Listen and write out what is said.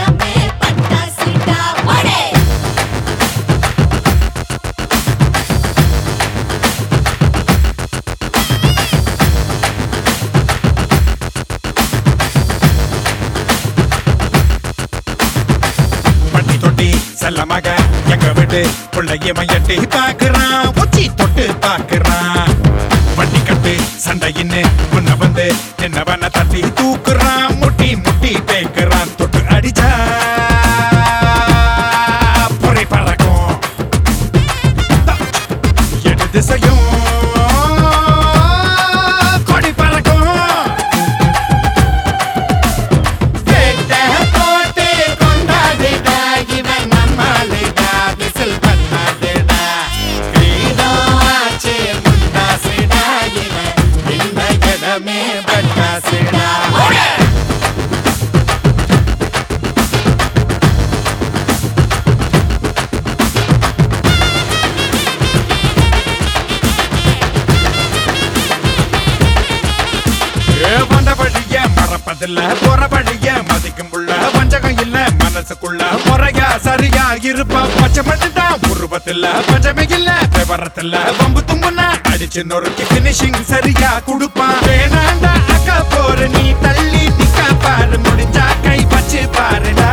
வெங்கடமே பட்டாசுடா போடே. பட்டி தொட்டி செல்லமாக எங்க வீட்டு பிள்ளையவன் எட்டி பாக்குறான், உச்சி தொட்டு பாக்குறான். வண்டி கட்டு சண்டையின்னு முன்ன வந்து என்னவன தட்டி தூக்குறான், முட்டி முட்டி பேக்குறான். தொட்டு அடிச்சா பொறி பறக்கும், எடு திசையும் கொடி பறக்கும். வெட்ட போட்டு கொண்டாடுடா இவன் நம்மாளுடா விசில் பண்ணாடுடா. வீரம் ஆச்சு முண்டாசுடா இவன் இந்த இடமே பட்டாசுடா போடே. வந்த வழிய மறப்பதில்ல, போற வழிய மதிக்கும் உள்ள வஞ்சகம் இல்ல மனசுக்குள்ள முறையா சரியா இருப்பா. பச்சை மட்டும்தான் உருவத்தில்ல பஞ்சமே இல்ல விவரத்தில்ல, வம்பு தும்புனா அடிச்சு நொறுக்கி பினிஷிங் சரியா கொடுப்பான். வேணாண்டா அக்கா போற நீ தள்ளி நிக்கா பாரு, முடிஞ்சா கை வச்சு பாருடா.